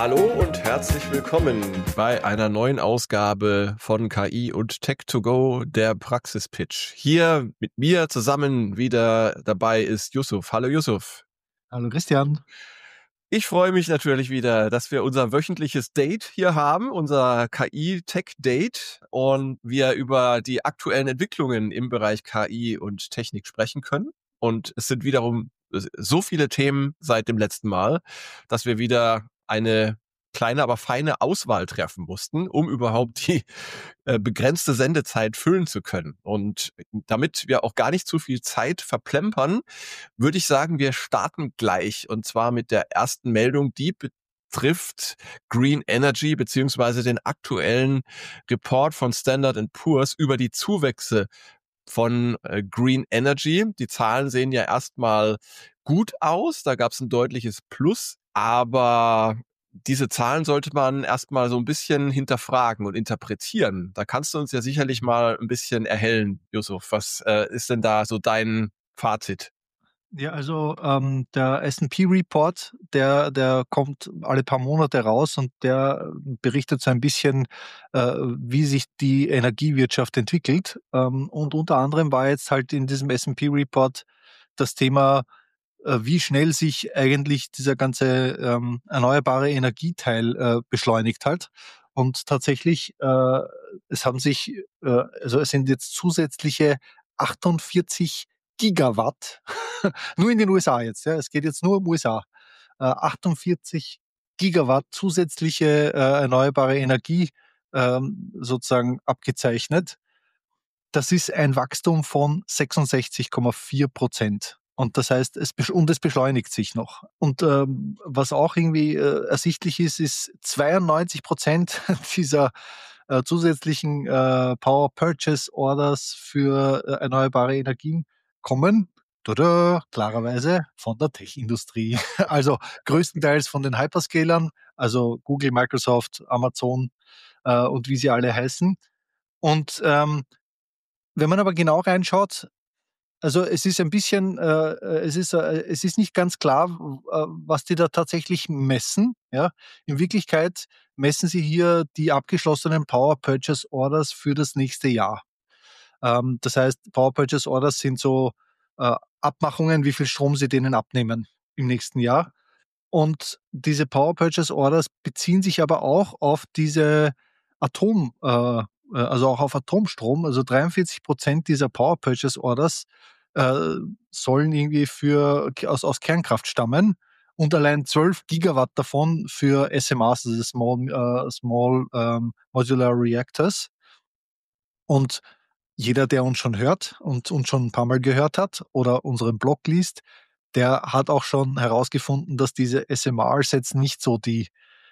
Hallo und herzlich willkommen bei einer neuen Ausgabe von KI und Tech2Go, der Praxispitch. Hier mit mir zusammen wieder dabei ist Yusuf. Hallo Yusuf. Hallo Christian. Ich freue mich natürlich wieder, dass wir unser wöchentliches Date hier haben, unser KI-Tech-Date, und wir über die aktuellen Entwicklungen im Bereich KI und Technik sprechen können. Und es sind wiederum so viele Themen seit dem letzten Mal, dass wir wieder eine kleine, aber feine Auswahl treffen mussten, um überhaupt die begrenzte Sendezeit füllen zu können. Und damit wir auch gar nicht zu viel Zeit verplempern, würde ich sagen, wir starten gleich, und zwar mit der ersten Meldung, die betrifft Green Energy beziehungsweise den aktuellen Report von Standard & Poor's über die Zuwächse von Green Energy. Die Zahlen sehen ja erstmal gut aus, da gab es ein deutliches Plus, aber diese Zahlen sollte man erstmal so ein bisschen hinterfragen und interpretieren. Da kannst du uns ja sicherlich mal ein bisschen erhellen, Yusuf. Was ist denn da so dein Fazit? Ja, also der S&P-Report, der kommt alle paar Monate raus und der berichtet so ein bisschen, wie sich die Energiewirtschaft entwickelt. Und unter anderem war jetzt halt in diesem S&P-Report das Thema, wie schnell sich eigentlich dieser ganze erneuerbare Energieteil beschleunigt hat. Und tatsächlich, es sind jetzt zusätzliche 48 Gigawatt, nur in den USA jetzt, ja. Es geht jetzt nur um USA. 48 Gigawatt zusätzliche erneuerbare Energie sozusagen abgezeichnet. Das ist ein Wachstum von 66,4%. Und das heißt, es beschleunigt sich noch. Und was auch irgendwie ersichtlich ist 92% dieser zusätzlichen Power Purchase Orders für erneuerbare Energien kommen, tada, klarerweise von der Tech-Industrie. Also größtenteils von den Hyperscalern, also Google, Microsoft, Amazon und wie sie alle heißen. Und wenn man aber genau reinschaut, also es ist ein bisschen, es ist nicht ganz klar, was die da tatsächlich messen. Ja? In Wirklichkeit messen sie hier die abgeschlossenen Power Purchase Orders für das nächste Jahr. Das heißt, Power Purchase Orders sind so Abmachungen, wie viel Strom sie denen abnehmen im nächsten Jahr. Und diese Power Purchase Orders beziehen sich aber auch auf diese also auch auf Atomstrom. Also 43% dieser Power Purchase Orders äh, sollen irgendwie aus Kernkraft stammen und allein 12 Gigawatt davon für SMRs, also Small Modular Reactors. Und jeder, der uns schon hört und uns schon ein paar Mal gehört hat oder unseren Blog liest, der hat auch schon herausgefunden, dass diese SMRs jetzt nicht so die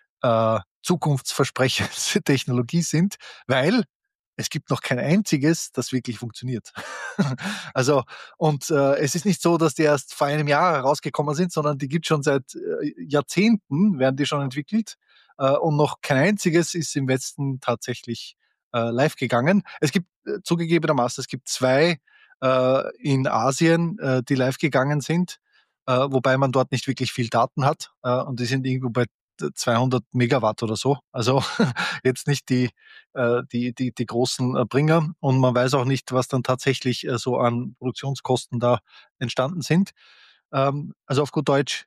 zukunftsversprechendste Technologie sind, weil es gibt noch kein einziges, das wirklich funktioniert. Also, und es ist nicht so, dass die erst vor einem Jahr herausgekommen sind, sondern die gibt schon seit Jahrzehnten, werden die schon entwickelt. Und noch kein einziges ist im Westen tatsächlich live gegangen. Es gibt zugegebenermaßen, es gibt zwei in Asien, die live gegangen sind, wobei man dort nicht wirklich viel Daten hat. Und die sind irgendwo bei 200 Megawatt oder so. Also jetzt nicht die großen Bringer. Und man weiß auch nicht, was dann tatsächlich so an Produktionskosten da entstanden sind. Also auf gut Deutsch,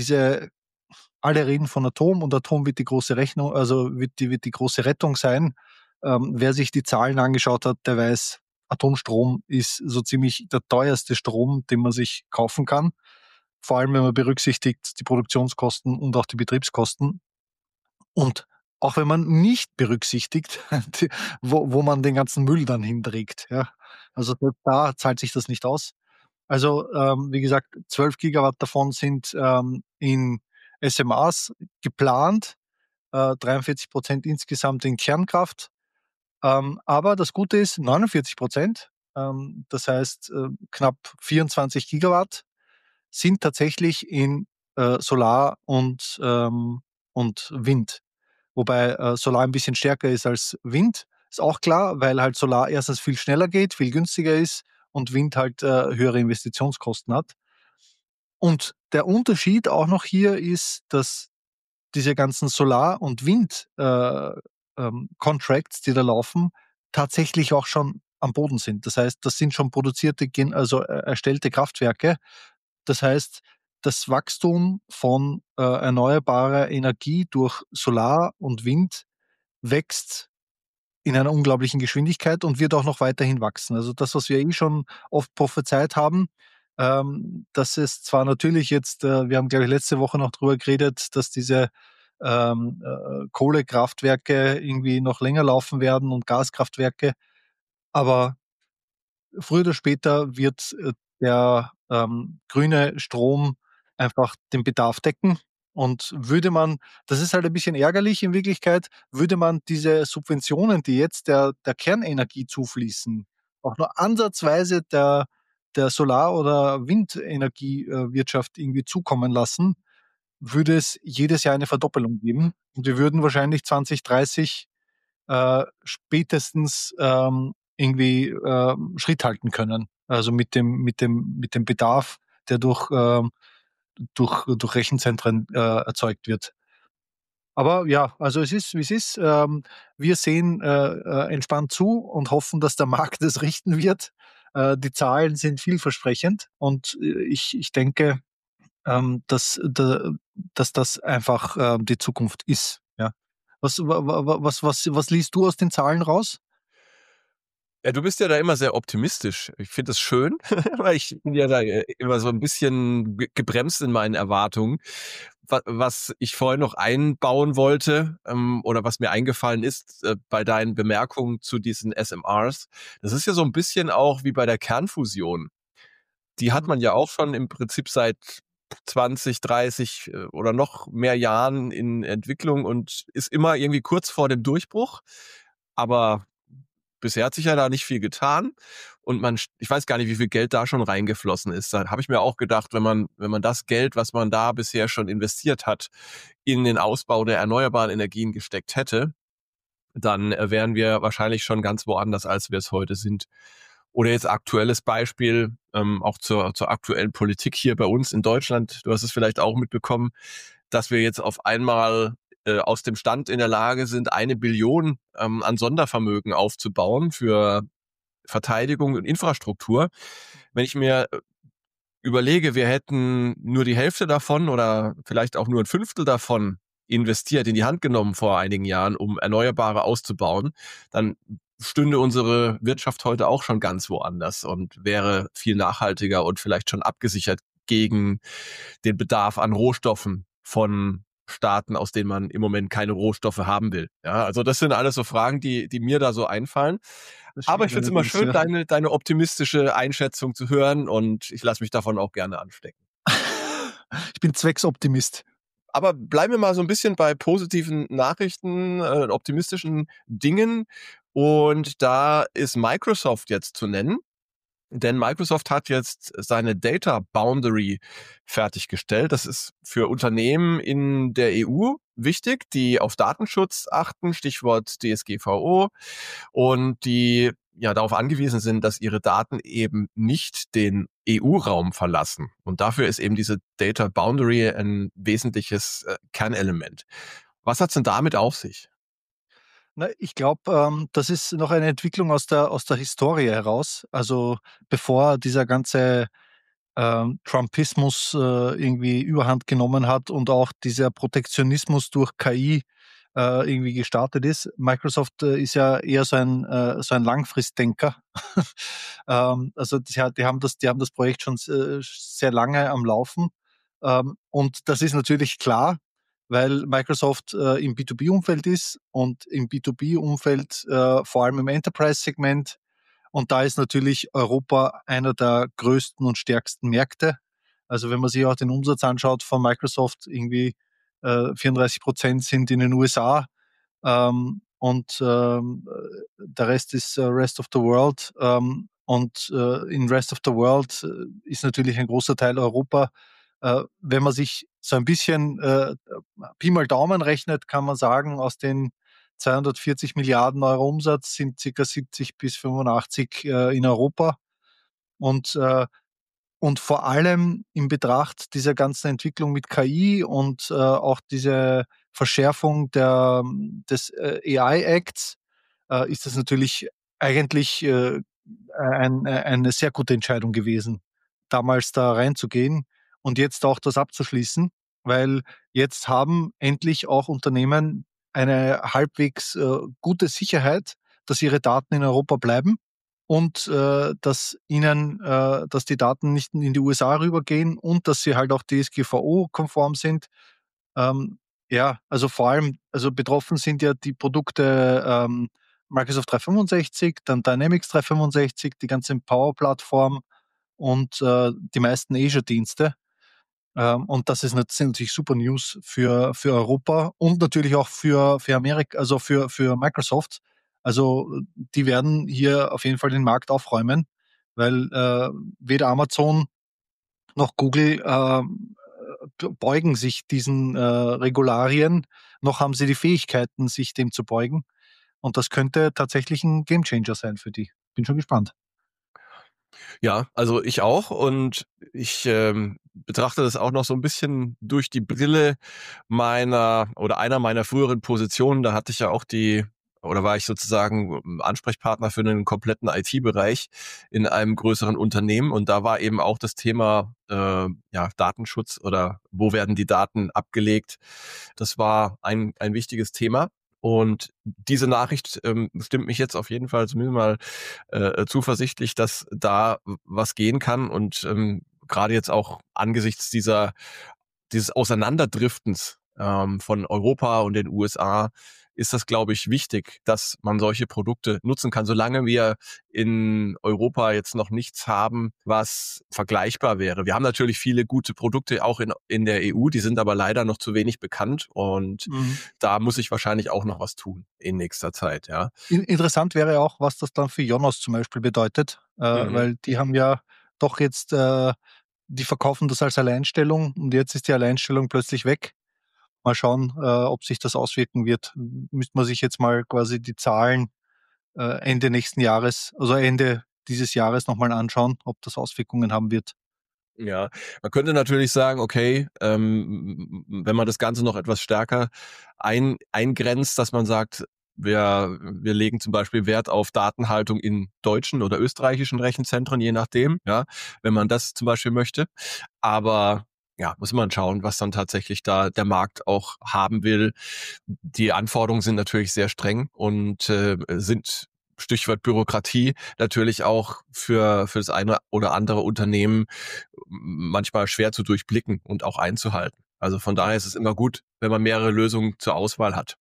alle reden von Atom und Atom wird die große Rechnung, also wird die große Rettung sein. Wer sich die Zahlen angeschaut hat, der weiß, Atomstrom ist so ziemlich der teuerste Strom, den man sich kaufen kann. Vor allem, wenn man berücksichtigt die Produktionskosten und auch die Betriebskosten. Und auch wenn man nicht berücksichtigt, wo man den ganzen Müll dann hinträgt. Ja. Also da zahlt sich das nicht aus. Also wie gesagt, 12 Gigawatt davon sind in SMAs geplant, 43% insgesamt in Kernkraft. Aber das Gute ist 49%, das heißt knapp 24 Gigawatt, sind tatsächlich in Solar und Wind. Wobei Solar ein bisschen stärker ist als Wind. Ist auch klar, weil halt Solar erstens viel schneller geht, viel günstiger ist und Wind halt höhere Investitionskosten hat. Und der Unterschied auch noch hier ist, dass diese ganzen Solar- und Wind-Contracts, die da laufen, tatsächlich auch schon am Boden sind. Das heißt, das sind schon produzierte, also erstellte Kraftwerke. Das heißt, das Wachstum von erneuerbarer Energie durch Solar und Wind wächst in einer unglaublichen Geschwindigkeit und wird auch noch weiterhin wachsen. Also das, was wir schon oft prophezeit haben, dass es zwar natürlich jetzt, wir haben, glaube ich, letzte Woche noch drüber geredet, dass diese Kohlekraftwerke irgendwie noch länger laufen werden und Gaskraftwerke, aber früher oder später wird der grüne Strom einfach den Bedarf decken. Und würde man, das ist halt ein bisschen ärgerlich in Wirklichkeit, würde man diese Subventionen, die jetzt der Kernenergie zufließen, auch nur ansatzweise der Solar- oder Windenergiewirtschaft irgendwie zukommen lassen, würde es jedes Jahr eine Verdoppelung geben. Und wir würden wahrscheinlich 2030 spätestens irgendwie Schritt halten können. Also mit dem Bedarf, der durch Rechenzentren erzeugt wird. Aber ja, also es ist, wie es ist. Wir sehen entspannt zu und hoffen, dass der Markt es richten wird. Die Zahlen sind vielversprechend und ich denke, dass das einfach die Zukunft ist. Ja. Was liest du aus den Zahlen raus? Ja, du bist ja da immer sehr optimistisch. Ich finde das schön, weil ich bin ja da immer so ein bisschen gebremst in meinen Erwartungen. Was ich vorhin noch einbauen wollte, oder was mir eingefallen ist, bei deinen Bemerkungen zu diesen SMRs, das ist ja so ein bisschen auch wie bei der Kernfusion. Die hat Mhm. man ja auch schon im Prinzip seit 20, 30 oder noch mehr Jahren in Entwicklung und ist immer irgendwie kurz vor dem Durchbruch. Aber bisher hat sich ja da nicht viel getan und ich weiß gar nicht, wie viel Geld da schon reingeflossen ist. Da habe ich mir auch gedacht, wenn man das Geld, was man da bisher schon investiert hat, in den Ausbau der erneuerbaren Energien gesteckt hätte, dann wären wir wahrscheinlich schon ganz woanders, als wir es heute sind. Oder jetzt aktuelles Beispiel, auch zur aktuellen Politik hier bei uns in Deutschland. Du hast es vielleicht auch mitbekommen, dass wir jetzt auf einmal aus dem Stand in der Lage sind, 1 Billion an Sondervermögen aufzubauen für Verteidigung und Infrastruktur. Wenn ich mir überlege, wir hätten nur die Hälfte davon oder vielleicht auch nur ein Fünftel davon investiert, in die Hand genommen vor einigen Jahren, um Erneuerbare auszubauen, dann stünde unsere Wirtschaft heute auch schon ganz woanders und wäre viel nachhaltiger und vielleicht schon abgesichert gegen den Bedarf an Rohstoffen von Staaten, aus denen man im Moment keine Rohstoffe haben will. Ja, also das sind alles so Fragen, die mir da so einfallen. Das Aber ich stimmt finde es immer allerdings, schön, ja. deine optimistische Einschätzung zu hören und ich lasse mich davon auch gerne anstecken. Ich bin Zwecksoptimist. Aber bleiben wir mal so ein bisschen bei positiven Nachrichten, optimistischen Dingen. Und da ist Microsoft jetzt zu nennen. Denn Microsoft hat jetzt seine Data Boundary fertiggestellt. Das ist für Unternehmen in der EU wichtig, die auf Datenschutz achten, Stichwort DSGVO, und die ja darauf angewiesen sind, dass ihre Daten eben nicht den EU-Raum verlassen. Und dafür ist eben diese Data Boundary ein wesentliches Kernelement. Was hat's denn damit auf sich? Na, ich glaube, das ist noch eine Entwicklung aus der Historie heraus. Also bevor dieser ganze Trumpismus irgendwie Überhand genommen hat und auch dieser Protektionismus durch KI irgendwie gestartet ist. Microsoft ist ja eher so ein Langfristdenker. Also die haben das Projekt schon sehr lange am Laufen. Und das ist natürlich klar, weil Microsoft im B2B-Umfeld ist und im B2B-Umfeld vor allem im Enterprise-Segment, und da ist natürlich Europa einer der größten und stärksten Märkte. Also wenn man sich auch den Umsatz anschaut von Microsoft, irgendwie 34% sind in den USA, und der Rest ist Rest of the World. Und in Rest of the World ist natürlich ein großer Teil Europa. Wenn man sich so ein bisschen Pi mal Daumen rechnet, kann man sagen, aus den 240 Milliarden Euro Umsatz sind ca. 70 bis 85 in Europa. Und, äh, und vor allem in Betracht dieser ganzen Entwicklung mit KI und auch diese Verschärfung des AI Acts ist das natürlich eigentlich eine sehr gute Entscheidung gewesen, damals da reinzugehen und jetzt auch das abzuschließen, weil jetzt haben endlich auch Unternehmen eine halbwegs gute Sicherheit, dass ihre Daten in Europa bleiben und dass die Daten nicht in die USA rübergehen und dass sie halt auch DSGVO-konform sind. Ähm, ja, also vor allem, also betroffen sind ja die Produkte Microsoft 365, dann Dynamics 365, die ganze Power-Plattform und die meisten Azure-Dienste. Und das sind natürlich super News für Europa und natürlich auch für Amerika, also für Microsoft. Also die werden hier auf jeden Fall den Markt aufräumen, weil weder Amazon noch Google beugen sich diesen Regularien, noch haben sie die Fähigkeiten, sich dem zu beugen. Und das könnte tatsächlich ein Gamechanger sein für die. Bin schon gespannt. Ja, also ich auch und ich betrachte das auch noch so ein bisschen durch die Brille meiner oder einer meiner früheren Positionen. Da hatte ich ja auch oder war ich sozusagen Ansprechpartner für einen kompletten IT-Bereich in einem größeren Unternehmen und da war eben auch das Thema ja, Datenschutz oder wo werden die Daten abgelegt. Das war ein wichtiges Thema. Und diese Nachricht stimmt mich jetzt auf jeden Fall zumindest mal zuversichtlich, dass da was gehen kann und gerade jetzt auch angesichts dieses Auseinanderdriftens von Europa und den USA ist das, glaube ich, wichtig, dass man solche Produkte nutzen kann, solange wir in Europa jetzt noch nichts haben, was vergleichbar wäre. Wir haben natürlich viele gute Produkte auch in der EU, die sind aber leider noch zu wenig bekannt und Mhm. da muss ich wahrscheinlich auch noch was tun in nächster Zeit, ja. Interessant wäre auch, was das dann für Jonas zum Beispiel bedeutet, Mhm. weil die haben ja doch jetzt, die verkaufen das als Alleinstellung und jetzt ist die Alleinstellung plötzlich weg. Mal schauen, ob sich das auswirken wird. Müsste man sich jetzt mal quasi die Zahlen Ende nächsten Jahres, also Ende dieses Jahres nochmal anschauen, ob das Auswirkungen haben wird. Ja, man könnte natürlich sagen, okay, wenn man das Ganze noch etwas stärker eingrenzt, dass man sagt, wir legen zum Beispiel Wert auf Datenhaltung in deutschen oder österreichischen Rechenzentren, je nachdem, ja, wenn man das zum Beispiel möchte. Aber ja, muss man schauen, was dann tatsächlich da der Markt auch haben will. Die Anforderungen sind natürlich sehr streng und sind Stichwort Bürokratie natürlich auch für das eine oder andere Unternehmen manchmal schwer zu durchblicken und auch einzuhalten. Also von daher ist es immer gut, wenn man mehrere Lösungen zur Auswahl hat.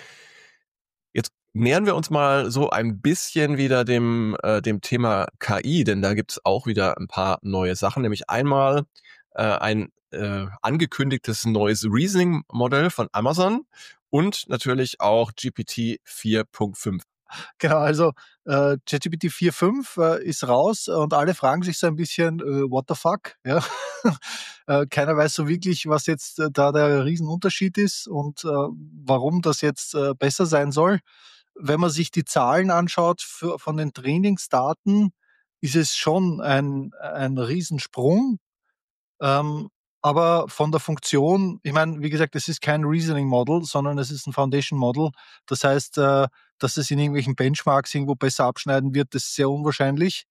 Jetzt nähern wir uns mal so ein bisschen wieder dem Thema KI, denn da gibt es auch wieder ein paar neue Sachen, nämlich einmal ein angekündigtes neues Reasoning-Modell von Amazon und natürlich auch GPT 4.5. Genau, also ChatGPT 4.5 ist raus und alle fragen sich so ein bisschen, what the fuck? Ja? Keiner weiß so wirklich, was jetzt da der Riesenunterschied ist und warum das jetzt besser sein soll. Wenn man sich die Zahlen anschaut von den Trainingsdaten, ist es schon ein Riesensprung. Ähm, aber von der Funktion, ich meine, wie gesagt, es ist kein Reasoning Model, sondern es ist ein Foundation Model. Das heißt, dass es in irgendwelchen Benchmarks irgendwo besser abschneiden wird, das ist sehr unwahrscheinlich.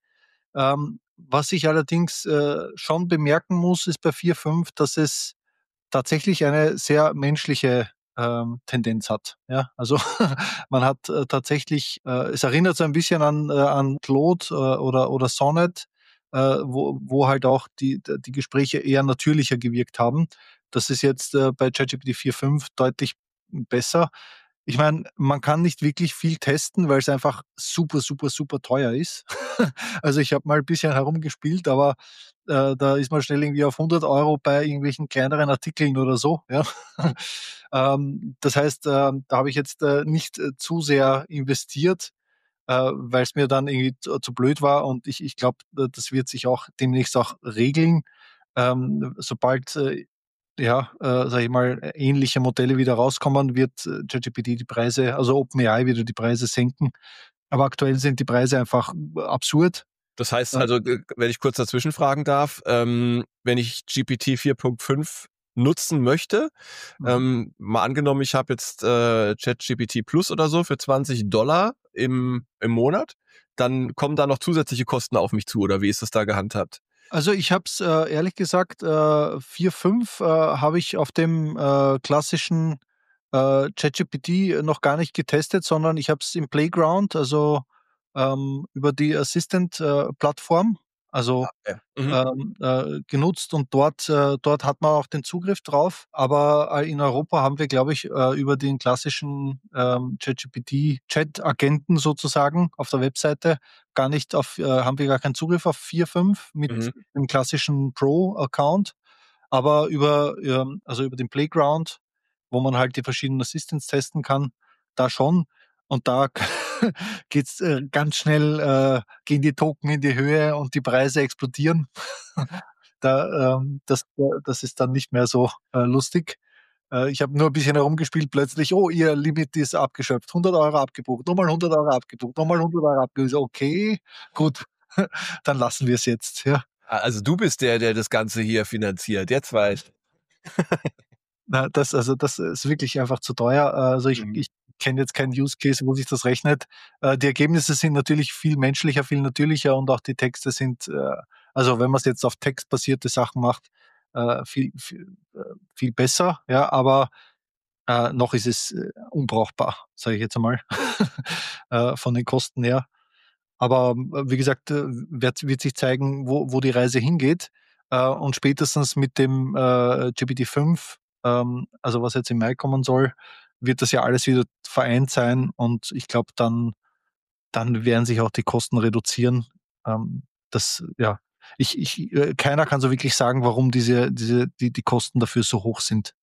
Was ich allerdings schon bemerken muss, ist bei 4.5, dass es tatsächlich eine sehr menschliche Tendenz hat. Ja, also man hat tatsächlich, es erinnert so ein bisschen an Claude oder Sonnet, wo halt auch die Gespräche eher natürlicher gewirkt haben. Das ist jetzt bei ChatGPT 4.5 deutlich besser. Ich meine, man kann nicht wirklich viel testen, weil es einfach super, super, super teuer ist. Also ich habe mal ein bisschen herumgespielt, aber da ist man schnell irgendwie auf 100 € bei irgendwelchen kleineren Artikeln oder so. Ja. Das heißt, da habe ich jetzt nicht zu sehr investiert, weil es mir dann irgendwie zu blöd war und ich glaube, das wird sich auch demnächst auch regeln, sobald ja, sage ich mal, ähnliche Modelle wieder rauskommen, wird ChatGPT die Preise, also OpenAI wieder die Preise senken. Aber aktuell sind die Preise einfach absurd. Das heißt Äh, also, wenn ich kurz dazwischen fragen darf, wenn ich GPT 4.5 nutzen möchte. Mhm. Mal angenommen, ich habe jetzt ChatGPT Plus oder so für $20 im Monat, dann kommen da noch zusätzliche Kosten auf mich zu, oder wie ist das da gehandhabt? Also, ich habe es, ehrlich gesagt, 4, 5, habe ich auf dem, klassischen, ChatGPT noch gar nicht getestet, sondern ich habe es im Playground, also, über die Assistant, Plattform, also, Ja. Mhm. genutzt, und dort hat man auch den Zugriff drauf. Aber, in Europa haben wir, glaube ich, über den klassischen, ChatGPT-Chat-Agenten sozusagen auf der Webseite gar nicht auf haben wir gar keinen Zugriff auf 4, 5 mit Mhm. dem klassischen Pro-Account, aber also über den Playground, wo man halt die verschiedenen Assistants testen kann, da schon. Und da geht's, ganz schnell, gehen die Token in die Höhe und die Preise explodieren. Das ist dann nicht mehr so, lustig. Ich habe nur 'n bisschen herumgespielt, plötzlich: „Oh, Ihr Limit ist abgeschöpft, 100 € abgebucht, nochmal 100 € abgebucht, nochmal 100 € abgebucht.“ Ich so: „Okay, gut, dann lassen wir's jetzt“, ja. Also du bist der das Ganze hier finanziert. Jetzt weiß ich. Na, das ist wirklich einfach zu teuer. Also, ich Mhm. kenne jetzt keinen Use Case, wo sich das rechnet. Die Ergebnisse sind natürlich viel menschlicher, viel natürlicher, und auch die Texte sind, also, wenn man's jetzt auf textbasierte Sachen macht, viel besser, ja, aber, noch ist es, unbrauchbar, sage ich jetzt einmal, von den Kosten her. Aber, wie gesagt, wird sich zeigen, wo die Reise hingeht. Und spätestens mit dem, GPT-5, also was jetzt im Mai kommen soll, wird das ja alles wieder vereint sein, und ich glaube, dann werden sich auch die Kosten reduzieren. Das ja, keiner kann so wirklich sagen, warum die Kosten dafür so hoch sind.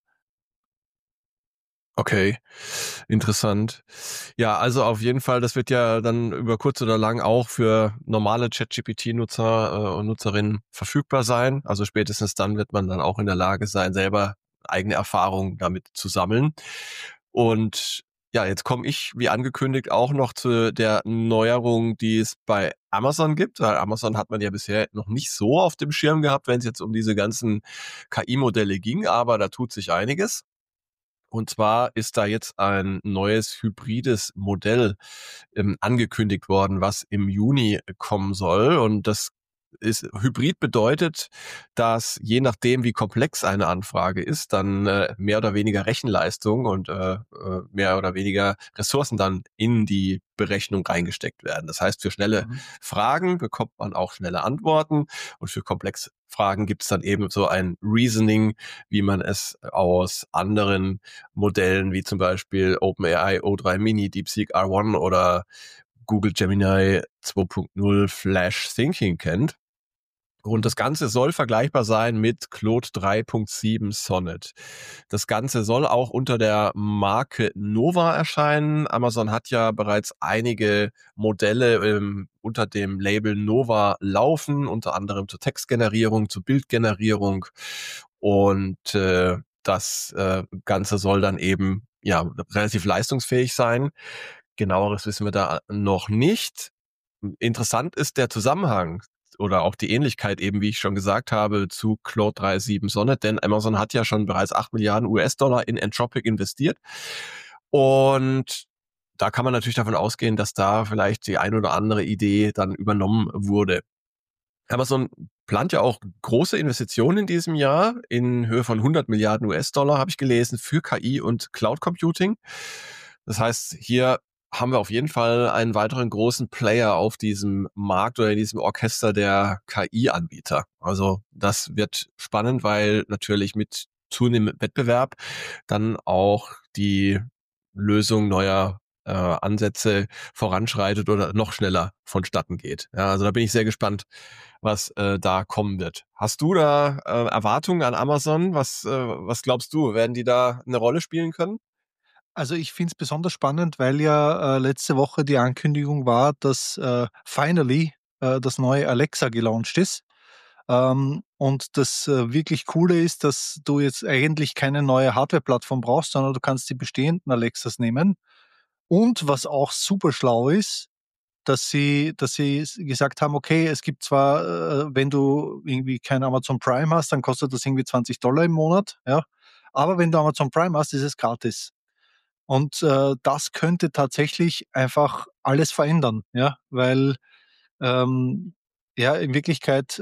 Okay, interessant. Ja, also auf jeden Fall, das wird ja dann über kurz oder lang auch für normale ChatGPT-Nutzer und Nutzerinnen verfügbar sein. Also spätestens dann wird man dann auch in der Lage sein, selber eigene Erfahrungen damit zu sammeln. Und ja, jetzt komme ich, wie angekündigt, auch noch zu der Neuerung, die es bei Amazon gibt. Weil Amazon hat man ja bisher noch nicht so auf dem Schirm gehabt, wenn es jetzt um diese ganzen KI-Modelle ging, aber da tut sich einiges. Und zwar ist da jetzt ein neues hybrides Modell angekündigt worden, was im Juni kommen soll. Und das ist Hybrid bedeutet, dass je nachdem, wie komplex eine Anfrage ist, dann mehr oder weniger Rechenleistung und mehr oder weniger Ressourcen dann in die Berechnung reingesteckt werden. Das heißt, für schnelle Mhm. Fragen bekommt man auch schnelle Antworten, und für komplexe Fragen gibt es dann eben so ein Reasoning, wie man es aus anderen Modellen wie zum Beispiel OpenAI O3 Mini, DeepSeek R1 oder Google Gemini 2.0 Flash Thinking kennt. Und Mhm. das Ganze soll vergleichbar sein mit Claude 3.7 Sonnet. Das Ganze soll auch unter der Marke Nova erscheinen. Amazon hat ja bereits einige Modelle unter dem Label Nova laufen, unter anderem zur Textgenerierung, zur Bildgenerierung. Und das Ganze soll dann eben ja relativ leistungsfähig sein. Genaueres wissen wir da noch nicht. Interessant ist der Zusammenhang oder auch die Ähnlichkeit eben, wie ich schon gesagt habe, zu Claude 3.7 Sonnet, denn Amazon hat ja schon bereits 8 Milliarden US-Dollar in Anthropic investiert. Und da kann man natürlich davon ausgehen, dass da vielleicht die ein oder andere Idee dann übernommen wurde. Amazon plant ja auch große Investitionen in diesem Jahr in Höhe von 100 Milliarden US-Dollar, habe ich gelesen, für KI und Cloud Computing. Das heißt, hier haben wir auf jeden Fall einen weiteren großen Player auf diesem Markt oder in diesem Orchester der KI-Anbieter. Also das wird spannend, weil natürlich mit zunehmendem Wettbewerb dann auch die Lösung neuer Ansätze voranschreitet oder noch schneller vonstatten geht. Ja, also da bin ich sehr gespannt, was da kommen wird. Hast du da Erwartungen an Amazon? Was glaubst du? Werden die da eine Rolle spielen können? Also, ich finde es besonders spannend, weil ja, letzte Woche die Ankündigung war, dass, finally, das neue Alexa gelauncht ist. Und das, wirklich Coole ist, dass du jetzt eigentlich keine neue Hardware-Plattform brauchst, sondern du kannst die bestehenden Alexas nehmen. Und was auch super schlau ist, dass sie gesagt haben, okay, es gibt zwar, wenn du irgendwie kein Amazon Prime hast, dann kostet das irgendwie $20 im Monat, ja. Aber wenn du Amazon Prime hast, ist es gratis. Und das könnte tatsächlich einfach alles verändern, ja, weil ähm, ja, in Wirklichkeit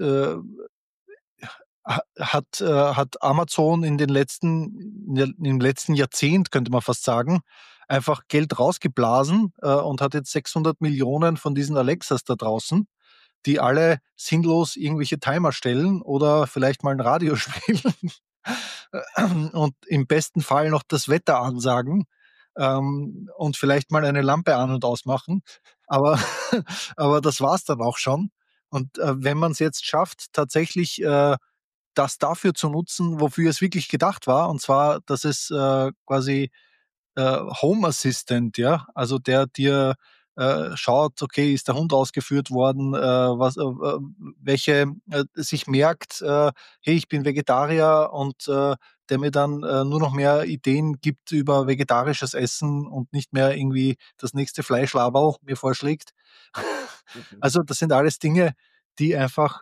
hat Amazon im letzten Jahrzehnt, könnte man fast sagen, einfach Geld rausgeblasen und hat jetzt 600 Millionen von diesen Alexas da draußen, die alle sinnlos irgendwelche Timer stellen oder vielleicht mal ein Radio spielen und im besten Fall noch das Wetter ansagen und vielleicht mal eine Lampe an und ausmachen. Aber, aber das war's dann auch schon. Und wenn man es jetzt schafft, tatsächlich das dafür zu nutzen, wofür es wirklich gedacht war, und zwar, dass es quasi Home Assistant, ja, also der dir schaut, okay, ist der Hund ausgeführt worden, welche sich merkt, hey, ich bin Vegetarier und der mir dann nur noch mehr Ideen gibt über vegetarisches Essen und nicht mehr irgendwie das nächste Fleischlaberl mir vorschlägt. Also das sind alles Dinge, die einfach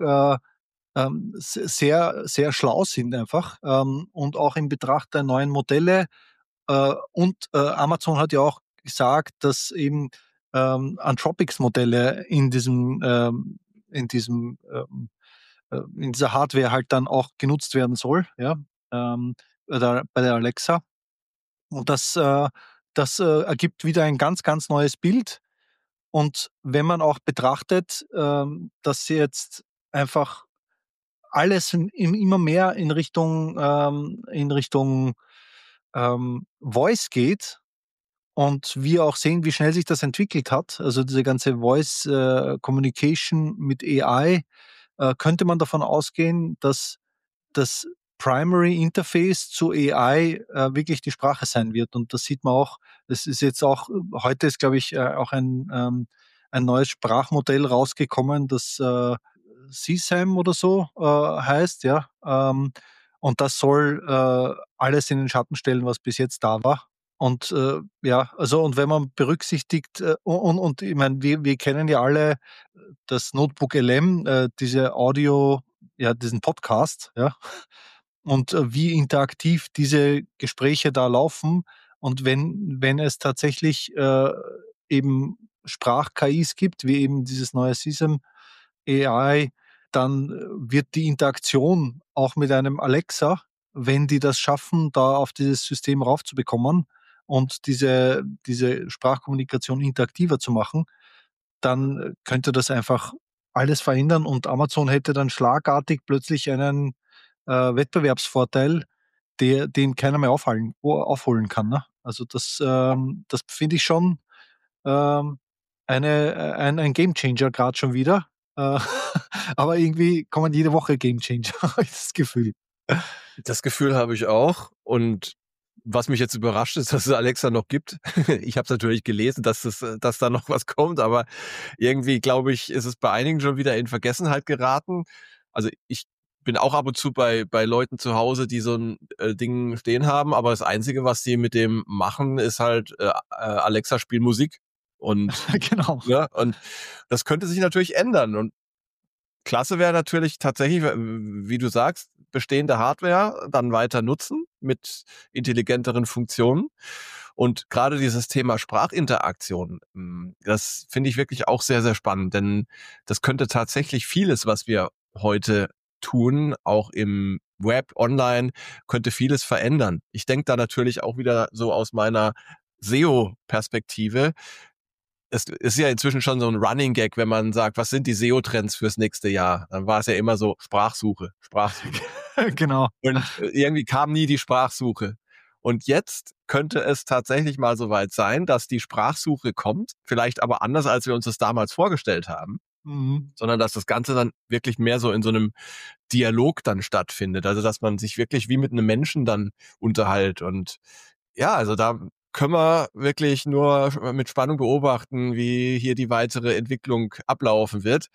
sehr, sehr schlau sind einfach und auch in Betracht der neuen Modelle und Amazon hat ja auch gesagt, dass eben Anthropics-Modelle in dieser Hardware halt dann auch genutzt werden soll, ja, bei der Alexa. Und das ergibt wieder ein ganz, ganz neues Bild. Und wenn man auch betrachtet, dass sie jetzt einfach alles immer mehr in Richtung Voice geht, und wir auch sehen, wie schnell sich das entwickelt hat, also diese ganze Voice Communication mit AI, könnte man davon ausgehen, dass das Primary Interface zu AI wirklich die Sprache sein wird. Und das sieht man auch, das ist jetzt auch, heute ist, glaube ich, auch ein neues Sprachmodell rausgekommen, das CSAM oder so heißt, ja. Und das soll alles in den Schatten stellen, was bis jetzt da war. Und ja, also und wenn man berücksichtigt, und ich meine, wir kennen ja alle das Notebook LM, diese Audio, ja, diesen Podcast, ja, und wie interaktiv diese Gespräche da laufen. Und wenn es tatsächlich eben Sprach-KIs gibt, wie eben dieses neue Sesam AI, dann wird die Interaktion auch mit einem Alexa, wenn die das schaffen, da auf dieses System raufzubekommen und diese Sprachkommunikation interaktiver zu machen, dann könnte das einfach alles verändern und Amazon hätte dann schlagartig plötzlich einen Wettbewerbsvorteil, den keiner mehr aufholen kann. Ne? Also das finde ich schon ähm, ein Gamechanger gerade schon wieder. Äh, aber irgendwie kommen jede Woche Gamechanger, habe ich das Gefühl. Das Gefühl habe ich auch. Und was mich jetzt überrascht ist, dass es Alexa noch gibt. Ich habe es natürlich gelesen, dass da noch was kommt, aber irgendwie glaube ich, ist es bei einigen schon wieder in Vergessenheit geraten. Also ich bin auch ab und zu bei Leuten zu Hause, die so ein Ding stehen haben, aber das Einzige, was sie mit dem machen, ist halt Alexa spiel Musik. Und, Genau. ja, und das könnte sich natürlich ändern. Und klasse wäre natürlich tatsächlich, wie du sagst, bestehende Hardware dann weiter nutzen mit intelligenteren Funktionen. Und gerade dieses Thema Sprachinteraktion, das finde ich wirklich auch sehr, sehr spannend, denn das könnte tatsächlich vieles, was wir heute tun, auch im Web, online, könnte vieles verändern. Ich denke da natürlich auch wieder so aus meiner SEO-Perspektive. Es ist ja inzwischen schon so ein Running Gag, wenn man sagt, was sind die SEO-Trends fürs nächste Jahr? Dann war es ja immer so Sprachsuche, Sprachsuche. Genau. Und irgendwie kam nie die Sprachsuche. Und jetzt könnte es tatsächlich mal so weit sein, dass die Sprachsuche kommt, vielleicht aber anders, als wir uns das damals vorgestellt haben, Mhm. sondern dass das Ganze dann wirklich mehr so in so einem Dialog dann stattfindet. Also dass man sich wirklich wie mit einem Menschen dann unterhält. Und ja, also da können wir wirklich nur mit Spannung beobachten, wie hier die weitere Entwicklung ablaufen wird.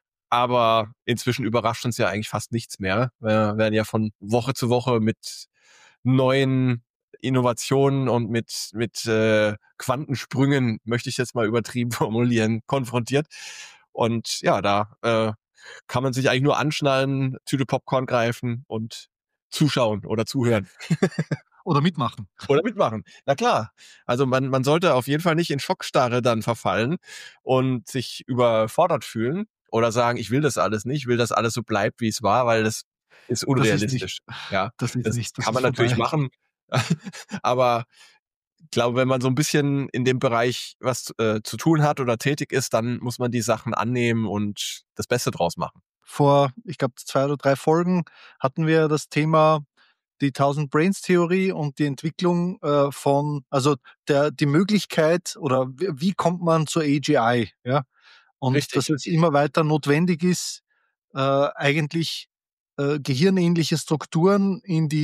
Aber inzwischen überrascht uns ja eigentlich fast nichts mehr. Wir werden ja von Woche zu Woche mit neuen Innovationen und mit Quantensprüngen, möchte ich jetzt mal übertrieben formulieren, konfrontiert. Und ja, da kann man sich eigentlich nur anschnallen, Tüte Popcorn greifen und zuschauen oder zuhören. Oder mitmachen. Oder mitmachen. Na klar. Also man sollte auf jeden Fall nicht in Schockstarre dann verfallen und sich überfordert fühlen oder sagen, ich will das alles nicht, ich will, dass alles so bleibt, wie es war, weil das ist Das ist nicht, unrealistisch. Ja, das ist das nicht, das kann ist man natürlich vorbei. machen. Aber ich glaube, wenn man so ein bisschen in dem Bereich was zu tun hat oder tätig ist, dann muss man die Sachen annehmen und das Beste draus machen. Vor, ich glaube, 2 oder 3 Folgen hatten wir das Thema die Thousand Brains Theorie und die Entwicklung von, also die Möglichkeit oder wie kommt man zur AGI, ja? Und dass Richtig. es immer weiter notwendig ist, eigentlich gehirnähnliche Strukturen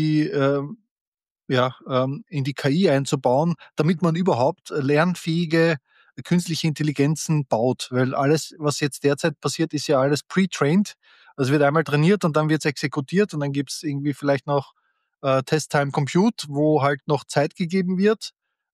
in die KI einzubauen, damit man überhaupt lernfähige künstliche Intelligenzen baut. Weil alles, was jetzt derzeit passiert, ist ja alles pre-trained. Also wird einmal trainiert und dann wird es exekutiert und dann gibt es irgendwie vielleicht noch Test-Time Compute, wo halt noch Zeit gegeben wird.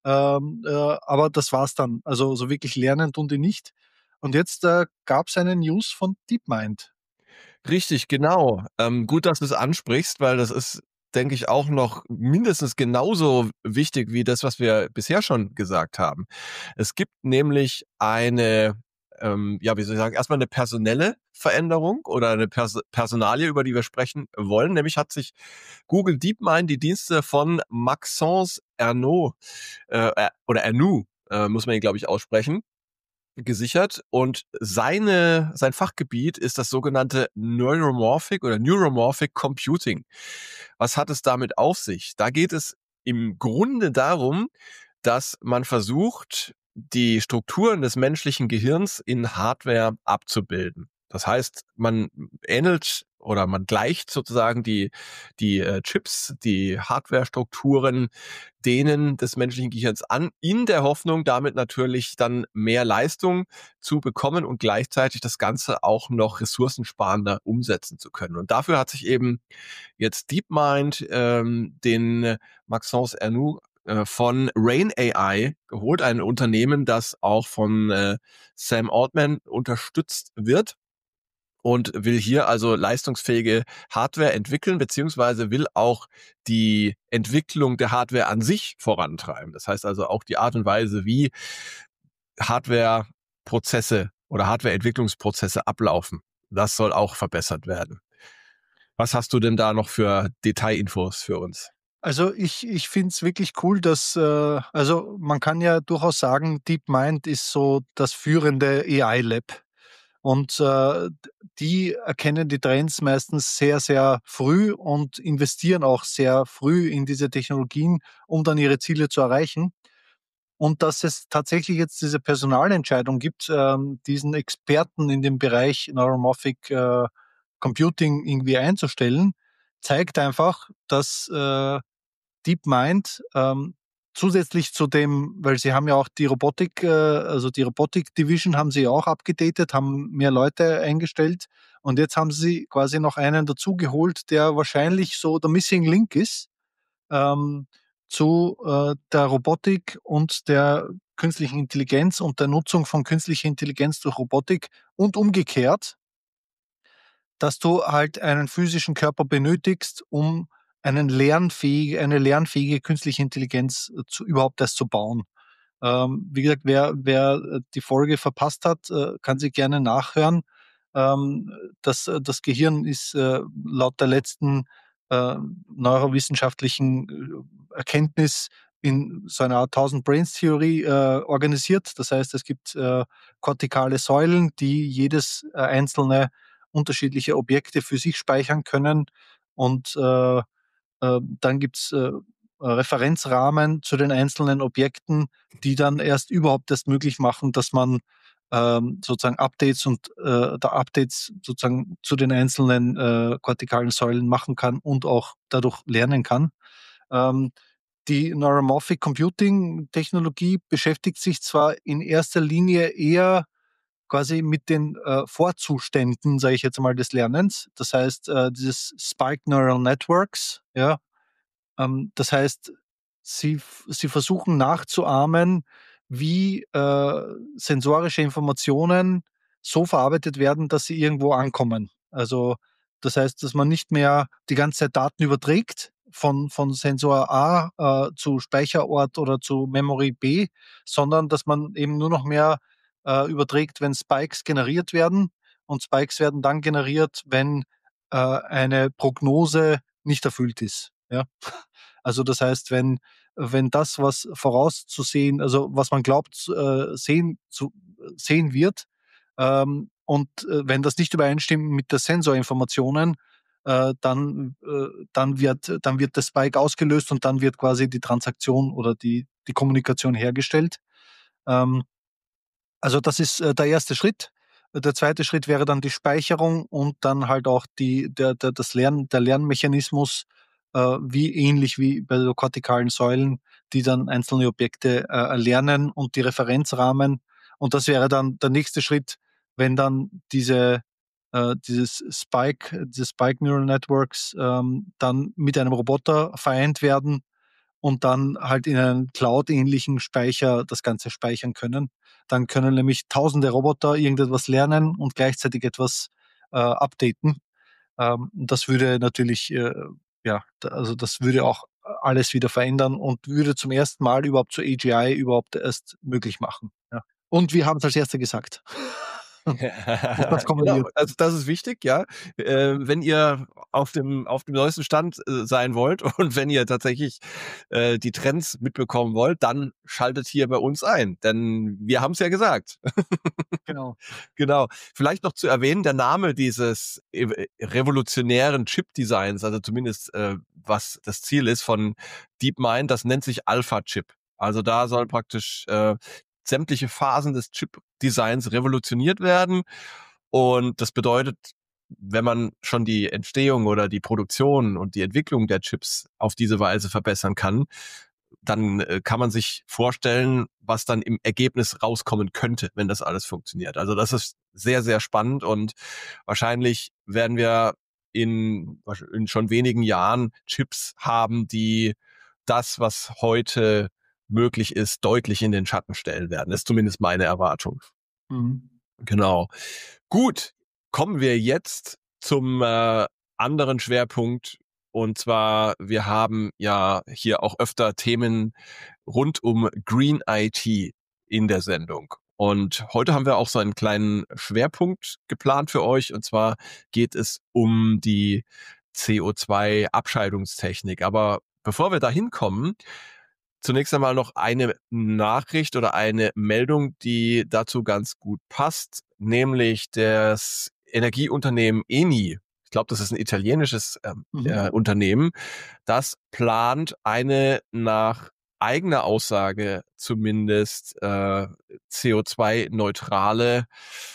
Aber das war's dann. Also so wirklich lernen tun die nicht. Und jetzt gab es eine News von DeepMind. Richtig, genau. Gut, dass du es ansprichst, weil das ist, denke ich, auch noch mindestens genauso wichtig wie das, was wir bisher schon gesagt haben. Es gibt nämlich eine, ja, wie soll ich sagen, erstmal eine personelle Veränderung oder eine Personalie, über die wir sprechen wollen. Nämlich hat sich Google DeepMind die Dienste von Maxence Ernaud oder Ernoux, muss man ihn, glaube ich, aussprechen, gesichert und sein Fachgebiet ist das sogenannte Neuromorphic Computing. Was hat es damit auf sich? Da geht es im Grunde darum, dass man versucht, die Strukturen des menschlichen Gehirns in Hardware abzubilden. Das heißt, man ähnelt oder man gleicht sozusagen die Chips, die Hardware-Strukturen denen des menschlichen Gehirns an, in der Hoffnung, damit natürlich dann mehr Leistung zu bekommen und gleichzeitig das Ganze auch noch ressourcensparender umsetzen zu können. Und dafür hat sich eben jetzt DeepMind den Maxence Ernoux von Rain AI geholt, ein Unternehmen, das auch von Sam Altman unterstützt wird und will hier also leistungsfähige Hardware entwickeln, beziehungsweise will auch die Entwicklung der Hardware an sich vorantreiben. Das heißt also auch die Art und Weise, wie Hardwareprozesse oder Hardwareentwicklungsprozesse ablaufen. Das soll auch verbessert werden. Was hast du denn da noch für Detailinfos für uns? Also ich finde es wirklich cool, dass, also man kann ja durchaus sagen, DeepMind ist so das führende AI-Lab. Und die erkennen die Trends meistens sehr, sehr früh und investieren auch sehr früh in diese Technologien, um dann ihre Ziele zu erreichen. Und dass es tatsächlich jetzt diese Personalentscheidung gibt, diesen Experten in dem Bereich Neuromorphic Computing irgendwie einzustellen, zeigt einfach, dass DeepMind zusätzlich zu dem, weil sie haben ja auch die Robotik, also die Robotik Division haben sie ja auch abgedatet, haben mehr Leute eingestellt und jetzt haben sie quasi noch einen dazugeholt, der wahrscheinlich so der Missing Link ist ähm, zu der Robotik und der künstlichen Intelligenz und der Nutzung von künstlicher Intelligenz durch Robotik und umgekehrt, dass du halt einen physischen Körper benötigst, um eine lernfähige künstliche Intelligenz überhaupt erst zu bauen. Wie gesagt, wer die Folge verpasst hat, kann sie gerne nachhören. Das Gehirn ist laut der letzten äh, neurowissenschaftlichen Erkenntnis in so einer Art Thousand Brains Theorie organisiert. Das heißt, es gibt kortikale Säulen, die jedes einzelne unterschiedliche Objekte für sich speichern können. Und dann gibt's Referenzrahmen zu den einzelnen Objekten, die dann erst möglich machen, dass man sozusagen Updates und da Updates sozusagen zu den einzelnen kortikalen Säulen machen kann und auch dadurch lernen kann. Ähm, die Neuromorphic Computing Technologie beschäftigt sich zwar in erster Linie eher quasi mit den Vorzuständen, sage ich jetzt mal, des Lernens. Das heißt, dieses Spike Neural Networks, ja, das heißt, sie versuchen nachzuahmen, wie sensorische Informationen so verarbeitet werden, dass sie irgendwo ankommen. Also das heißt, dass man nicht mehr die ganze Zeit Daten überträgt von Sensor A zu Speicherort oder zu Memory B, sondern dass man eben nur noch mehr überträgt, wenn Spikes generiert werden. Und Spikes werden dann generiert, wenn eine Prognose nicht erfüllt ist. Ja? Also das heißt, wenn das, was vorauszusehen, also was man glaubt sehen wird, und wenn das nicht übereinstimmt mit der Sensorinformationen, dann wird der Spike ausgelöst und dann wird quasi die Transaktion oder die Kommunikation hergestellt. Ähm, also das ist der erste Schritt. Der zweite Schritt wäre dann die Speicherung und dann halt auch der Lernmechanismus, wie ähnlich wie bei den kortikalen Säulen, die dann einzelne Objekte erlernen und die Referenzrahmen. Und das wäre dann der nächste Schritt, wenn dann diese Spike Neural Networks dann mit einem Roboter vereint werden und dann halt in einem Cloud-ähnlichen Speicher das Ganze speichern können. Dann können nämlich tausende Roboter irgendetwas lernen und gleichzeitig etwas updaten. Das würde natürlich, also das würde auch alles wieder verändern und würde zum ersten Mal überhaupt zu AGI überhaupt erst möglich machen. Ja. Und wir haben es als Erster gesagt. Und das Genau, kommuniziert. also das ist wichtig, ja. Wenn ihr auf dem neuesten Stand sein wollt und wenn ihr tatsächlich die Trends mitbekommen wollt, dann schaltet hier bei uns ein, denn wir haben es ja gesagt. Genau. Genau. Vielleicht noch zu erwähnen, der Name dieses revolutionären Chip-Designs, also zumindest was das Ziel ist von DeepMind, das nennt sich Alpha-Chip. Also da soll praktisch sämtliche Phasen des Chip-Designs revolutioniert werden. Und das bedeutet, wenn man schon die Entstehung oder die Produktion und die Entwicklung der Chips auf diese Weise verbessern kann, dann kann man sich vorstellen, was dann im Ergebnis rauskommen könnte, wenn das alles funktioniert. Also das ist sehr, sehr spannend und wahrscheinlich werden wir in schon wenigen Jahren Chips haben, die das, was heute möglich ist, deutlich in den Schatten stellen werden. Das ist zumindest meine Erwartung. Mhm. Genau. Gut, kommen wir jetzt zum anderen Schwerpunkt. Und zwar, wir haben ja hier auch öfter Themen rund um Green IT in der Sendung. Und heute haben wir auch so einen kleinen Schwerpunkt geplant für euch. Und zwar geht es um die CO2-Abscheidungstechnik. Aber bevor wir da hinkommen, zunächst einmal noch eine Nachricht oder eine Meldung, die dazu ganz gut passt, nämlich das Energieunternehmen Eni. Ich glaube, das ist ein italienisches Unternehmen. Das plant eine nach eigener Aussage zumindest CO2-neutrale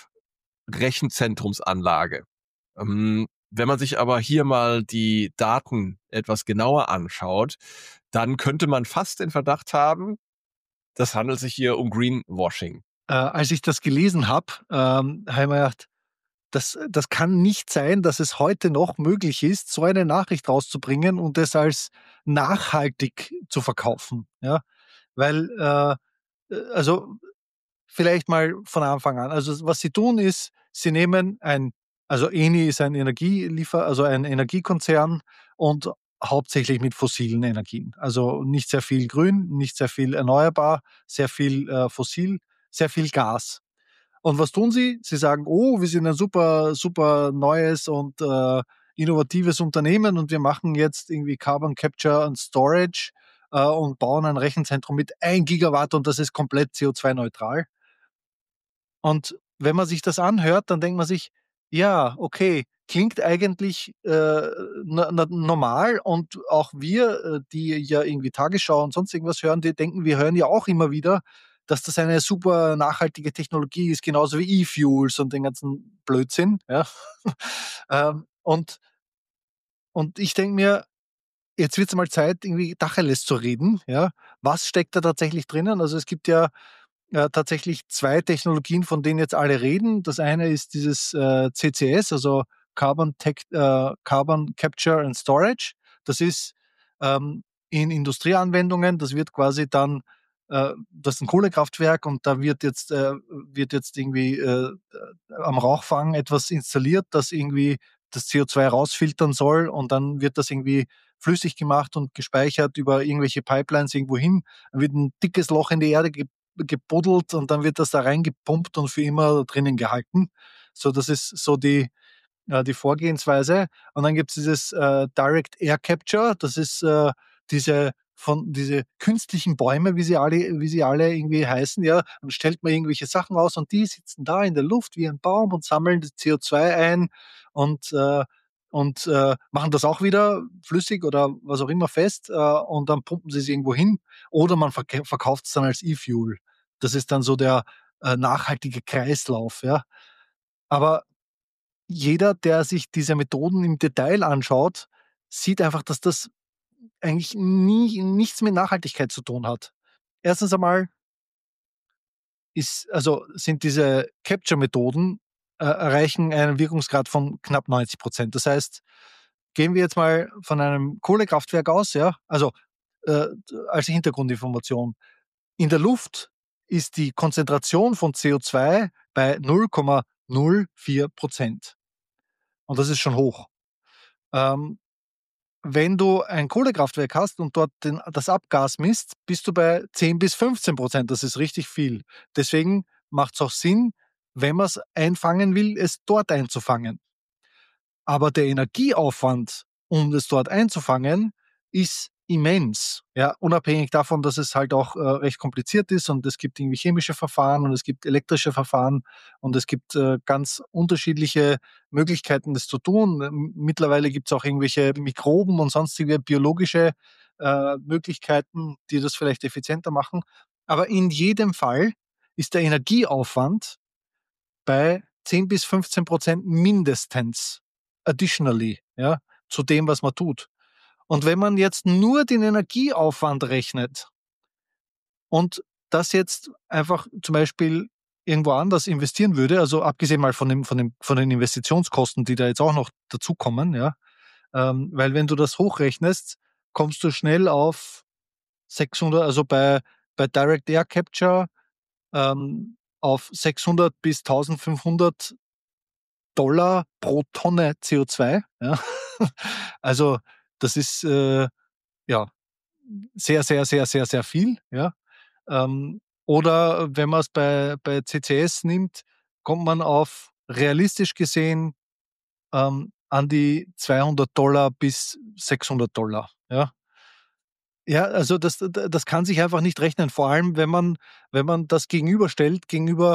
Rechenzentrumsanlage. Wenn man sich aber hier mal die Daten etwas genauer anschaut, dann könnte man fast den Verdacht haben, das handelt sich hier um Greenwashing. Als ich das gelesen habe, habe ich mir gedacht, das kann nicht sein, dass es heute noch möglich ist, so eine Nachricht rauszubringen und es als nachhaltig zu verkaufen. Ja? Weil, also vielleicht mal von Anfang an. Also was sie tun ist, sie nehmen also Eni ist ein also ein Energiekonzern und hauptsächlich mit fossilen Energien. Also nicht sehr viel Grün, nicht sehr viel erneuerbar, sehr viel fossil, sehr viel Gas. Und was tun sie? Sie sagen, oh, wir sind ein super, super neues und innovatives Unternehmen und wir machen jetzt irgendwie Carbon Capture and Storage und bauen ein Rechenzentrum mit 1 Gigawatt und das ist komplett CO2-neutral. Und wenn man sich das anhört, dann denkt man sich, ja, okay, klingt eigentlich normal und auch wir, die ja irgendwie Tagesschau und sonst irgendwas hören, die denken, wir hören ja auch immer wieder, dass das eine super nachhaltige Technologie ist, genauso wie E-Fuels und den ganzen Blödsinn. Ja. Und ich denke mir, jetzt wird es mal Zeit, irgendwie Tacheles zu reden. Ja. Was steckt da tatsächlich drinnen? Also es gibt ja tatsächlich 2 Technologien, von denen jetzt alle reden. Das eine ist dieses CCS, also Carbon Capture and Storage. Das ist in Industrieanwendungen. Das wird quasi dann, das ist ein Kohlekraftwerk und da wird jetzt irgendwie am Rauchfang etwas installiert, das irgendwie das CO2 rausfiltern soll und dann wird das irgendwie flüssig gemacht und gespeichert über irgendwelche Pipelines irgendwo hin. Dann wird ein dickes Loch in die Erde gebuddelt und dann wird das da reingepumpt und für immer drinnen gehalten. So, das ist so die Vorgehensweise. Und dann gibt es dieses Direct Air Capture, das ist diese künstlichen Bäume, wie sie alle irgendwie heißen, ja, und stellt man irgendwelche Sachen aus und die sitzen da in der Luft wie ein Baum und sammeln das CO2 ein und, machen das auch wieder flüssig oder was auch immer fest und dann pumpen sie es irgendwo hin oder man verkauft es dann als E-Fuel. Das ist dann so der nachhaltige Kreislauf, ja. Aber jeder, der sich diese Methoden im Detail anschaut, sieht einfach, dass das eigentlich nichts mit Nachhaltigkeit zu tun hat. Erstens einmal sind diese Capture-Methoden erreichen einen Wirkungsgrad von knapp 90%. Das heißt, gehen wir jetzt mal von einem Kohlekraftwerk aus, ja, also äh, als Hintergrundinformation. In der Luft ist die Konzentration von CO2 bei 0,04%. Und das ist schon hoch. Ähm, Wenn du ein Kohlekraftwerk hast und dort das Abgas misst, bist du bei 10 bis 15%. Das ist richtig viel. Deswegen macht es auch Sinn, wenn man es einfangen will, es dort einzufangen. Aber der Energieaufwand, um das dort einzufangen, ist immens. Ja, unabhängig davon, dass es halt auch recht kompliziert ist und es gibt irgendwie chemische Verfahren und es gibt elektrische Verfahren und es gibt ganz unterschiedliche Möglichkeiten, das zu tun. Mittlerweile gibt es auch irgendwelche Mikroben und sonstige biologische Möglichkeiten, die das vielleicht effizienter machen. Aber in jedem Fall ist der Energieaufwand bei 10 bis 15% mindestens additionally, ja, zu dem, was man tut. Und wenn man jetzt nur den Energieaufwand rechnet und das jetzt einfach zum Beispiel irgendwo anders investieren würde, also abgesehen mal von den Investitionskosten, die da jetzt auch noch dazukommen, ja, weil wenn du das hochrechnest, kommst du schnell auf 600, also bei Direct Air Capture auf 600 bis 1500 Dollar pro Tonne CO2. Ja. Also das ist ja sehr, sehr, sehr, sehr, sehr viel. Ja. Oder wenn man es bei CCS nimmt, kommt man auf realistisch gesehen an die 200 Dollar bis 600 Dollar. Ja. Ja, also das kann sich einfach nicht rechnen, vor allem wenn man das gegenüberstellt, gegenüber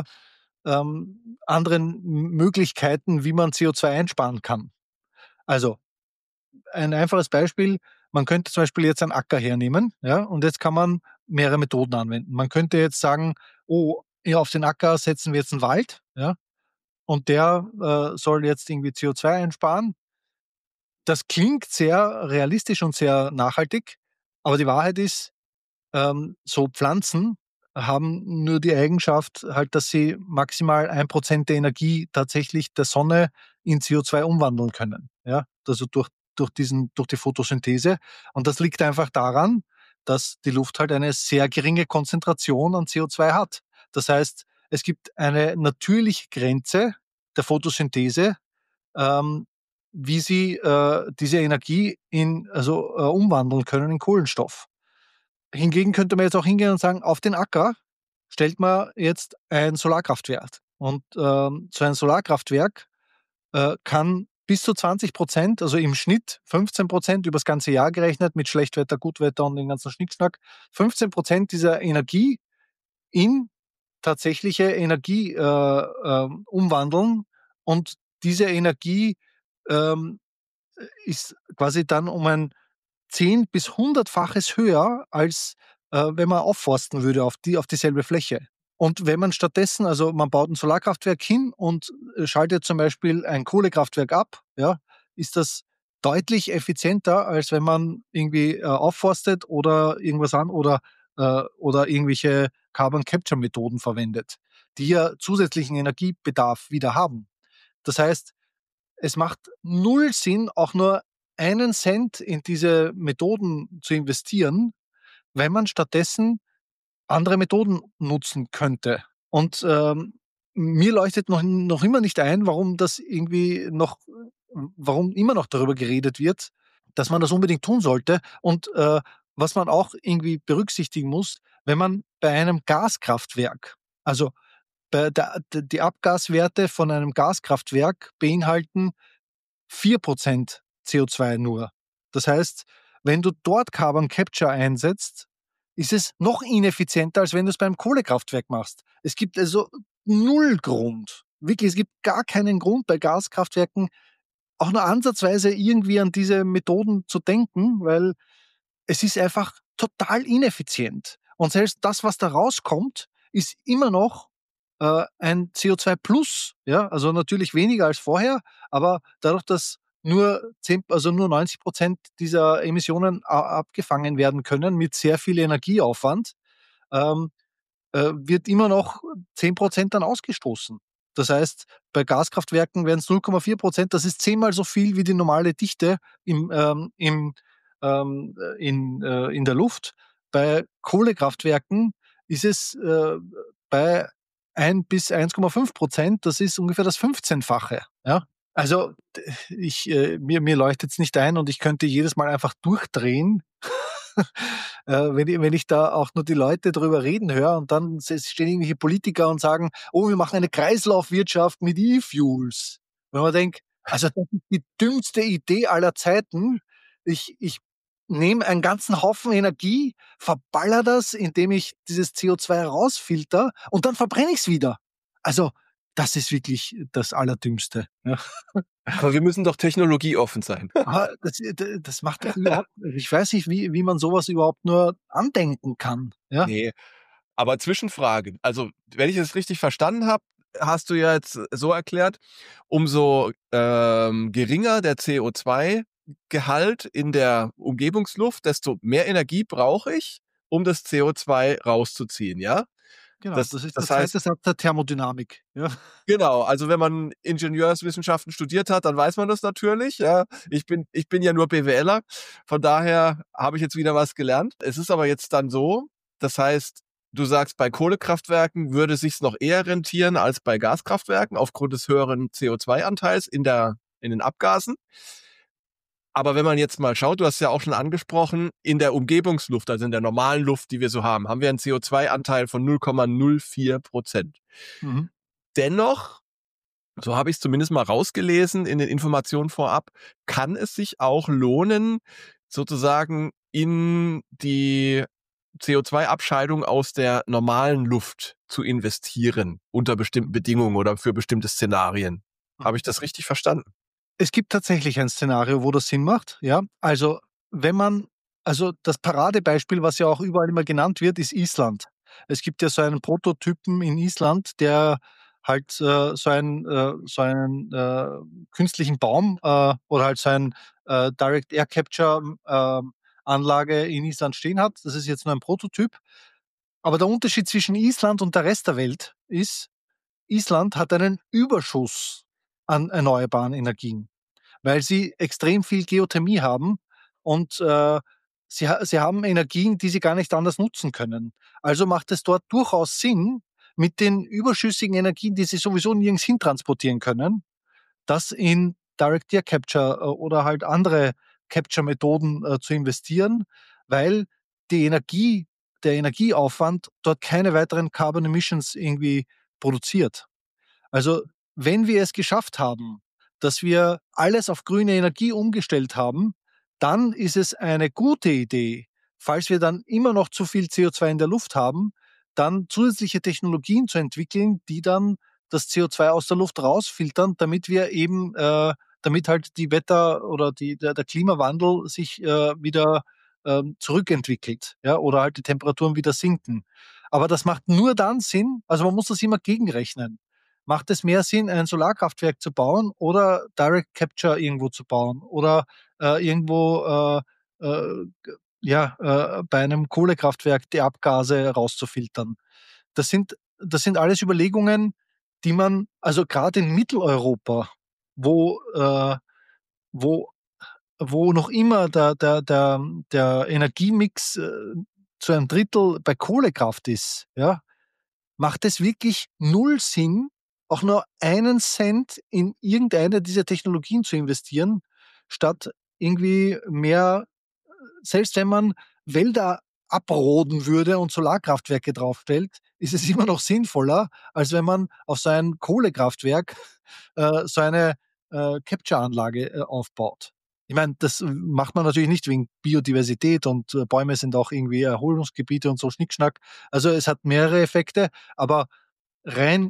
anderen Möglichkeiten, wie man CO2 einsparen kann. Also ein einfaches Beispiel, man könnte zum Beispiel jetzt einen Acker hernehmen, ja, und jetzt kann man mehrere Methoden anwenden. Man könnte jetzt sagen, oh, ja, auf den Acker setzen wir jetzt einen Wald, ja, und der soll jetzt irgendwie CO2 einsparen. Das klingt sehr realistisch und sehr nachhaltig, aber die Wahrheit ist, so Pflanzen haben nur die Eigenschaft halt, dass sie maximal 1% der Energie tatsächlich der Sonne in CO2 umwandeln können. Ja, also durch die Photosynthese. Und das liegt einfach daran, dass die Luft halt eine sehr geringe Konzentration an CO2 hat. Das heißt, es gibt eine natürliche Grenze der Photosynthese, ähm, wie sie diese Energie umwandeln können in Kohlenstoff. Hingegen könnte man jetzt auch hingehen und sagen, auf den Acker stellt man jetzt ein Solarkraftwerk. Und so ein Solarkraftwerk kann bis zu 20%, also im Schnitt 15% übers ganze Jahr gerechnet, mit Schlechtwetter, Gutwetter und den ganzen Schnickschnack, 15% dieser Energie in tatsächliche Energie umwandeln. Und diese Energie ähm, ist quasi dann um ein 10 bis 100-faches höher, als wenn man aufforsten würde auf dieselbe Fläche. Und wenn man stattdessen, also man baut ein Solarkraftwerk hin und schaltet zum Beispiel ein Kohlekraftwerk ab, ja, ist das deutlich effizienter, als wenn man irgendwie aufforstet oder irgendwas oder irgendwelche Carbon Capture Methoden verwendet, die ja zusätzlichen Energiebedarf wieder haben. Das heißt, es macht null Sinn, auch nur einen Cent in diese Methoden zu investieren, wenn man stattdessen andere Methoden nutzen könnte. Und mir leuchtet noch immer nicht ein, warum immer noch darüber geredet wird, dass man das unbedingt tun sollte. Und was man auch irgendwie berücksichtigen muss, wenn man bei einem Gaskraftwerk, also die Abgaswerte von einem Gaskraftwerk beinhalten 4% CO2 nur. Das heißt, wenn du dort Carbon Capture einsetzt, ist es noch ineffizienter, als wenn du es beim Kohlekraftwerk machst. Es gibt also null Grund. Wirklich, es gibt gar keinen Grund bei Gaskraftwerken auch nur ansatzweise irgendwie an diese Methoden zu denken, weil es ist einfach total ineffizient. Und selbst das, was da rauskommt, ist immer noch ein CO2 Plus, ja, also natürlich weniger als vorher, aber dadurch, dass nur 90% dieser Emissionen abgefangen werden können mit sehr viel Energieaufwand, ähm, wird immer noch 10% dann ausgestoßen. Das heißt, bei Gaskraftwerken wären es 0,4%. Das ist 10-mal so viel wie die normale Dichte in der Luft. Bei Kohlekraftwerken ist es bei 1 bis 1,5%. Das ist ungefähr das 15-fache. Ja? Also mir leuchtet es nicht ein und ich könnte jedes Mal einfach durchdrehen, wenn ich da auch nur die Leute drüber reden höre und dann stehen irgendwelche Politiker und sagen, oh, wir machen eine Kreislaufwirtschaft mit E-Fuels. Wenn man denkt, also das ist die dümmste Idee aller Zeiten. Ich nehme einen ganzen Haufen Energie, verballer das, indem ich dieses CO2 rausfilter und dann verbrenne ich es wieder. Also das ist wirklich das Allerdümmste. Ja. Aber wir müssen doch technologieoffen sein. Aber das macht doch überhaupt, ich weiß nicht, wie man sowas überhaupt nur andenken kann. Ja? Nee, aber Zwischenfrage. Also, wenn ich es richtig verstanden habe, hast du ja jetzt so erklärt, umso geringer der CO2-Gehalt in der Umgebungsluft, desto mehr Energie brauche ich, um das CO2 rauszuziehen, ja? Genau, Das, das ist der das heißt, zweite Satz der Thermodynamik. Ja. genau, also wenn man Ingenieurswissenschaften studiert hat, dann weiß man das natürlich. Ja. Ich bin ja nur BWLer, von daher habe ich jetzt wieder was gelernt. Es ist aber jetzt dann so, das heißt, du sagst, bei Kohlekraftwerken würde es sich noch eher rentieren als bei Gaskraftwerken aufgrund des höheren CO2-Anteils in den Abgasen. Aber wenn man jetzt mal schaut, du hast ja auch schon angesprochen, in der Umgebungsluft, also in der normalen Luft, die wir so haben wir einen CO2-Anteil von 0,04%. Mhm. Dennoch, so habe ich es zumindest mal rausgelesen in den Informationen vorab, kann es sich auch lohnen, sozusagen in die CO2-Abscheidung aus der normalen Luft zu investieren, unter bestimmten Bedingungen oder für bestimmte Szenarien. Habe Mhm. ich das richtig verstanden? Es gibt tatsächlich ein Szenario, wo das Sinn macht. Ja, also wenn man, also das Paradebeispiel, was ja auch überall immer genannt wird, ist Island. Es gibt ja so einen Prototypen in Island, der halt so einen künstlichen Baum oder halt so ein Direct Air Capture Anlage in Island stehen hat. Das ist jetzt nur ein Prototyp. Aber der Unterschied zwischen Island und der Rest der Welt ist, Island hat einen Überschuss an erneuerbaren Energien, weil sie extrem viel Geothermie haben und sie haben Energien, die sie gar nicht anders nutzen können. Also macht es dort durchaus Sinn, mit den überschüssigen Energien, die sie sowieso nirgends hin transportieren können, das in Direct Air Capture oder halt andere Capture-Methoden zu investieren, weil die Energie, der Energieaufwand dort keine weiteren Carbon Emissions irgendwie produziert. Also, wenn wir es geschafft haben, dass wir alles auf grüne Energie umgestellt haben, dann ist es eine gute Idee, falls wir dann immer noch zu viel CO2 in der Luft haben, dann zusätzliche Technologien zu entwickeln, die dann das CO2 aus der Luft rausfiltern, damit wir eben, damit halt die Wetter oder der Klimawandel sich wieder zurückentwickelt, ja, oder halt die Temperaturen wieder sinken. Aber das macht nur dann Sinn, also man muss das immer gegenrechnen. Macht es mehr Sinn, ein Solarkraftwerk zu bauen oder Direct Capture irgendwo zu bauen oder irgendwo ja, bei einem Kohlekraftwerk die Abgase rauszufiltern? Das sind alles Überlegungen, die man, also gerade in Mitteleuropa, wo wo noch immer der Energiemix zu einem Drittel bei Kohlekraft ist, ja, macht es wirklich null Sinn, auch nur einen Cent in irgendeine dieser Technologien zu investieren, statt irgendwie mehr, selbst wenn man Wälder abroden würde und Solarkraftwerke draufstellt, ist es immer noch sinnvoller, als wenn man auf so ein Kohlekraftwerk so eine Capture-Anlage aufbaut. Ich meine, das macht man natürlich nicht wegen Biodiversität und Bäume sind auch irgendwie Erholungsgebiete und so Schnickschnack. Also es hat mehrere Effekte, aber rein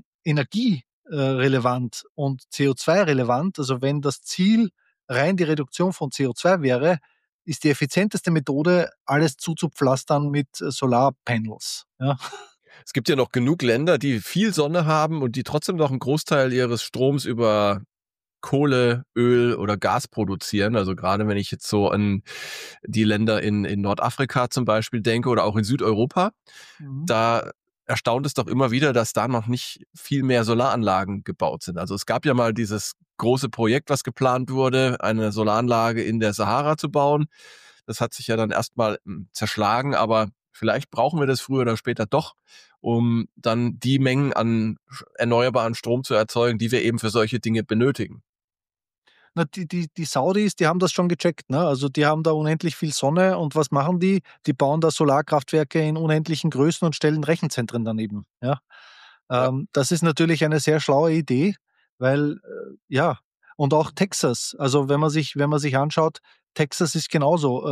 energierelevant und CO2-relevant, also wenn das Ziel rein die Reduktion von CO2 wäre, ist die effizienteste Methode, alles zuzupflastern mit Solarpanels. Ja. Es gibt ja noch genug Länder, die viel Sonne haben und die trotzdem noch einen Großteil ihres Stroms über Kohle, Öl oder Gas produzieren. Also gerade wenn ich jetzt so an die Länder in Nordafrika zum Beispiel denke oder auch in Südeuropa, Mhm. da erstaunt es doch immer wieder, dass da noch nicht viel mehr Solaranlagen gebaut sind. Also es gab ja mal dieses große Projekt, was geplant wurde, eine Solaranlage in der Sahara zu bauen. Das hat sich ja dann erstmal zerschlagen, aber vielleicht brauchen wir das früher oder später doch, um dann die Mengen an erneuerbaren Strom zu erzeugen, die wir eben für solche Dinge benötigen. Na, die Saudis, die haben das schon gecheckt, ne? Also die haben da unendlich viel Sonne und was machen die? Die bauen da Solarkraftwerke in unendlichen Größen und stellen Rechenzentren daneben. Ja? Ja. Das ist natürlich eine sehr schlaue Idee, weil ja, und auch Texas, also wenn man sich anschaut, Texas ist genauso.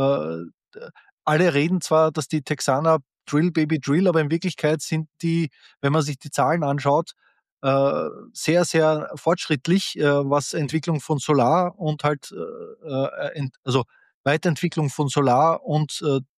Alle reden zwar, dass die Texaner Drill Baby Drill, aber in Wirklichkeit sind die, wenn man sich die Zahlen anschaut, sehr, sehr fortschrittlich, was Entwicklung von Solar und halt, also Weiterentwicklung von Solar und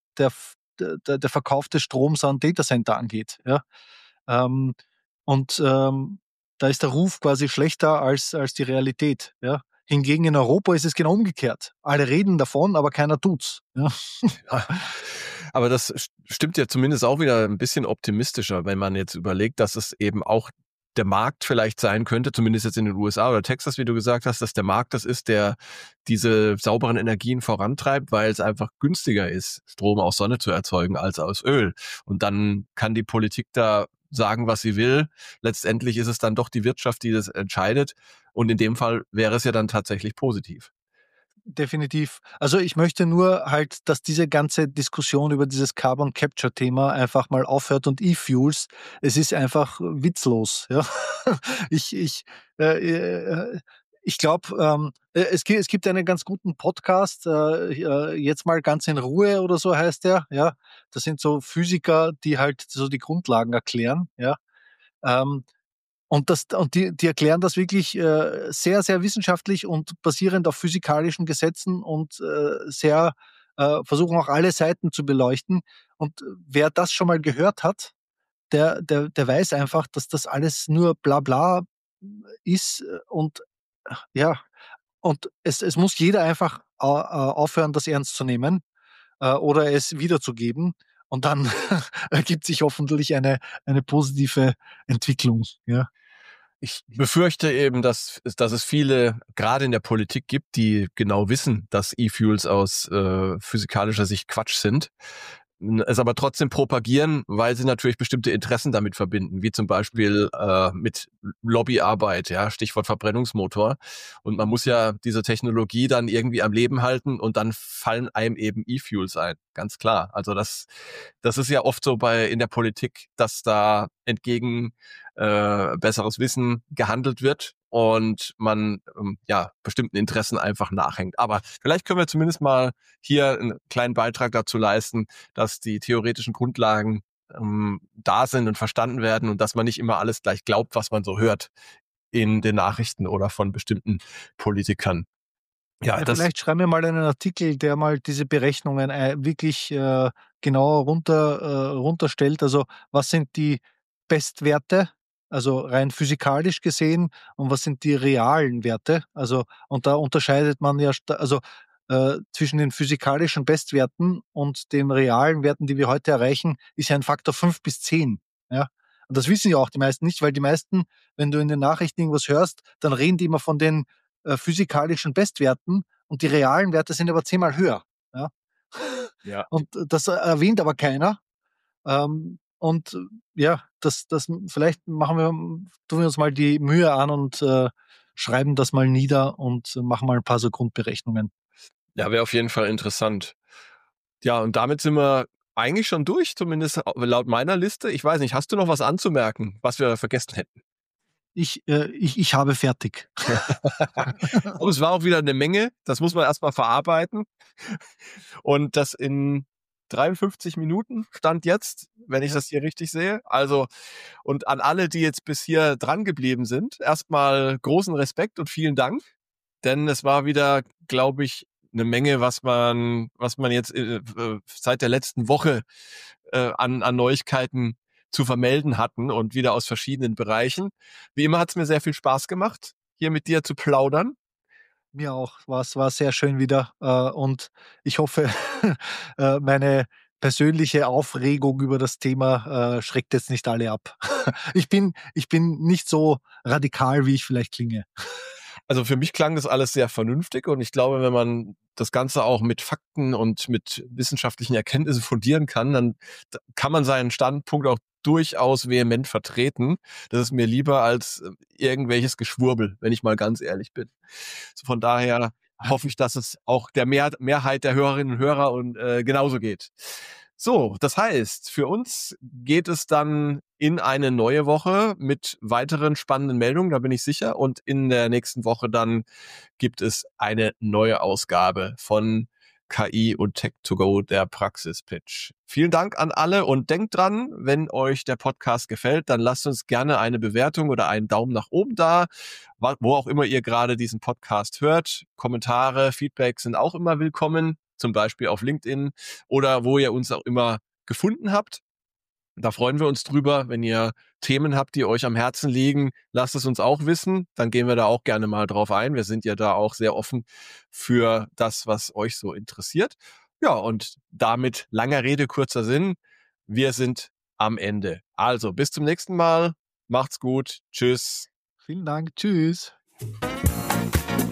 der Verkauf des Stroms an Datacenter angeht. Ja? Ähm, und da ist der Ruf quasi schlechter als die Realität. Ja? Hingegen in Europa ist es genau umgekehrt. Alle reden davon, aber keiner tut's. Ja? Ja, aber das stimmt ja zumindest auch wieder ein bisschen optimistischer, wenn man jetzt überlegt, dass es eben auch der Markt vielleicht sein könnte, zumindest jetzt in den USA oder Texas, wie du gesagt hast, dass der Markt das ist, der diese sauberen Energien vorantreibt, weil es einfach günstiger ist, Strom aus Sonne zu erzeugen als aus Öl. Und dann kann die Politik da sagen, was sie will. Letztendlich ist es dann doch die Wirtschaft, die das entscheidet. Und in dem Fall wäre es ja dann tatsächlich positiv. Definitiv. Also ich möchte nur halt, dass diese ganze Diskussion über dieses Carbon Capture Thema einfach mal aufhört und E-Fuels, es ist einfach witzlos. Ja? Ich, ich, ich glaube, es gibt einen ganz guten Podcast, jetzt mal ganz in Ruhe oder so heißt der. Ja, das sind so Physiker, die halt so die Grundlagen erklären. Ja, ähm, und die erklären das wirklich sehr, sehr wissenschaftlich und basierend auf physikalischen Gesetzen und sehr versuchen auch alle Seiten zu beleuchten. Und wer das schon mal gehört hat, der weiß einfach, dass das alles nur Blabla ist und ja, und es muss jeder einfach aufhören, das ernst zu nehmen oder es wiederzugeben. Und dann ergibt sich hoffentlich eine positive Entwicklung. Ja. Ich befürchte eben, dass es viele, gerade in der Politik gibt, die genau wissen, dass E-Fuels aus physikalischer Sicht Quatsch sind, es aber trotzdem propagieren, weil sie natürlich bestimmte Interessen damit verbinden, wie zum Beispiel mit Lobbyarbeit, ja, Stichwort Verbrennungsmotor. Und man muss ja diese Technologie dann irgendwie am Leben halten und dann fallen einem eben E-Fuels ein, ganz klar. Also das ist ja oft so in der Politik, dass da entgegen besseres Wissen gehandelt wird und man ja bestimmten Interessen einfach nachhängt. Aber vielleicht können wir zumindest mal hier einen kleinen Beitrag dazu leisten, dass die theoretischen Grundlagen da sind und verstanden werden und dass man nicht immer alles gleich glaubt, was man so hört in den Nachrichten oder von bestimmten Politikern. Ja, Ja, das vielleicht schreiben wir mal einen Artikel, der mal diese Berechnungen wirklich genauer runterstellt. Also was sind die Bestwerte, also rein physikalisch gesehen, und was sind die realen Werte? Also und da unterscheidet man ja also zwischen den physikalischen Bestwerten und den realen Werten, die wir heute erreichen, ist ja ein Faktor 5 bis 10. Ja? Und das wissen ja auch die meisten nicht, weil die meisten, wenn du in den Nachrichten irgendwas hörst, dann reden die immer von den physikalischen Bestwerten, und die realen Werte sind aber 10-mal höher. Ja? Ja. Und das erwähnt aber keiner. Und ja, vielleicht tun wir uns mal die Mühe an und schreiben das mal nieder und machen mal ein paar so Grundberechnungen. Ja, wäre auf jeden Fall interessant. Ja, und damit sind wir eigentlich schon durch, zumindest laut meiner Liste. Ich weiß nicht, hast du noch was anzumerken, was wir vergessen hätten? Ich habe fertig. Aber es war auch wieder eine Menge, das muss man erstmal verarbeiten. Und das in 53 Minuten stand jetzt, wenn ich das hier richtig sehe. Also, und an alle, die jetzt bis hier dran geblieben sind, erstmal großen Respekt und vielen Dank. Denn es war wieder, glaube ich, eine Menge, was man jetzt seit der letzten Woche an Neuigkeiten zu vermelden hatten und wieder aus verschiedenen Bereichen. Wie immer hat es mir sehr viel Spaß gemacht, hier mit dir zu plaudern. Mir auch. War sehr schön wieder. Und ich hoffe, meine persönliche Aufregung über das Thema schreckt jetzt nicht alle ab. Ich bin nicht so radikal, wie ich vielleicht klinge. Also für mich klang das alles sehr vernünftig und ich glaube, wenn man das Ganze auch mit Fakten und mit wissenschaftlichen Erkenntnissen fundieren kann, dann kann man seinen Standpunkt auch durchaus vehement vertreten. Das ist mir lieber als irgendwelches Geschwurbel, wenn ich mal ganz ehrlich bin. So von daher hoffe ich, dass es auch der Mehrheit der Hörerinnen und Hörer und genauso geht. So, das heißt, für uns geht es dann in eine neue Woche mit weiteren spannenden Meldungen, da bin ich sicher. Und in der nächsten Woche dann gibt es eine neue Ausgabe von KI und Tech2Go, der Praxis-Pitch. Vielen Dank an alle und denkt dran, wenn euch der Podcast gefällt, dann lasst uns gerne eine Bewertung oder einen Daumen nach oben da, wo auch immer ihr gerade diesen Podcast hört. Kommentare, Feedback sind auch immer willkommen, zum Beispiel auf LinkedIn oder wo ihr uns auch immer gefunden habt. Da freuen wir uns drüber, wenn ihr Themen habt, die euch am Herzen liegen, lasst es uns auch wissen. Dann gehen wir da auch gerne mal drauf ein. Wir sind ja da auch sehr offen für das, was euch so interessiert. Ja, und damit langer Rede, kurzer Sinn. Wir sind am Ende. Also bis zum nächsten Mal. Macht's gut. Tschüss. Vielen Dank. Tschüss.